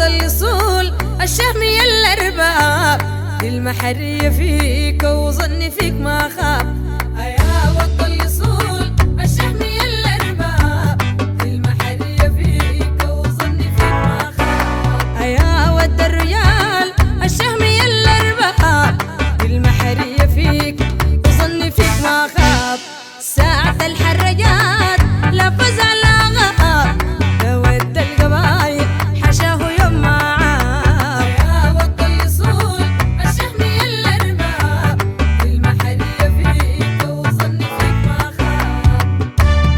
وطل يصول الشهمية الأرباب المحرية فيك وظني فيك ما خاب. يا وطل يصول الشهمية الأرباب المحرية فيك وظني فيك ما خاب. يا ود الرجال الشهمية الأرباب المحرية فيك وظني فيك ما خاب. ساعة الحرجات لا فزع لا غاب ود القبايل حشاه يوم ما عاب. يا وطل يصول الشهمية الأرباب المحرية فيك وظني فيك ما خاب.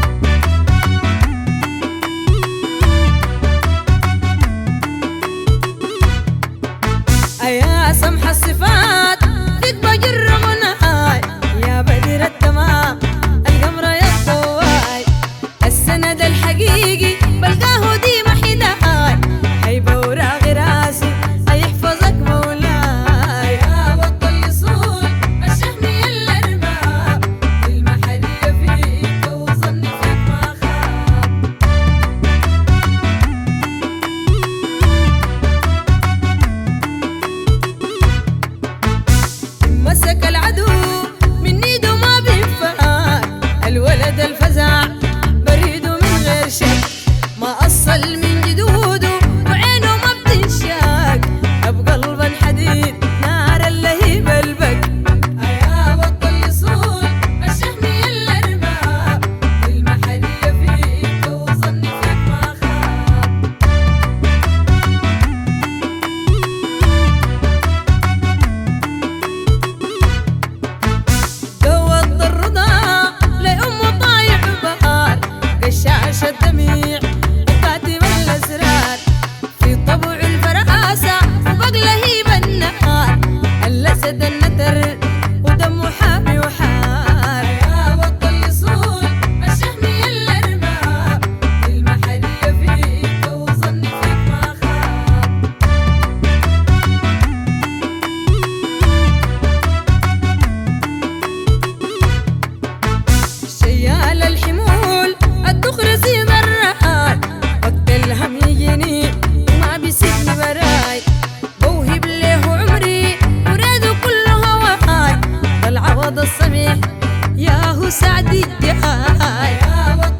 يا سمح الصفات فيك بجر مناي يا بدر التمام القمر يا الضواي السند الحقيقي بلقاه ديما حداي هيبة وراغي راسي يحفظك مولاي. يا وطل يصول الشهمية الأرباب المحرية فيك وظني فيك ما خاب. مسك العدو من ايده ما بينفعك الولد الفزع بريده من غير شك ما أصل من جدوده وعينه ما بتنشاك بقلب حديد نار اللهيب البك. يا وطل يصول الشهمية الأرباب المحرية فيك وظني فيك ما خاب. قوض الرضا لأم طايع بهار قشاش الدميع وكاتب الأسرار في طبع الفراسة وبقلهيب النهار الأسد النتر ودمه حامي وحار. يا وطل يصول الشهمية الأرباب المحرية فيك وظني فيك ما خاب. شيال الحمول الدخر زين الرحال وقت الهم يجيني وما بيسيبني براي بوهب له عمري وراده كله هواي العوض السميح يا هو سعدي الجهاي. يا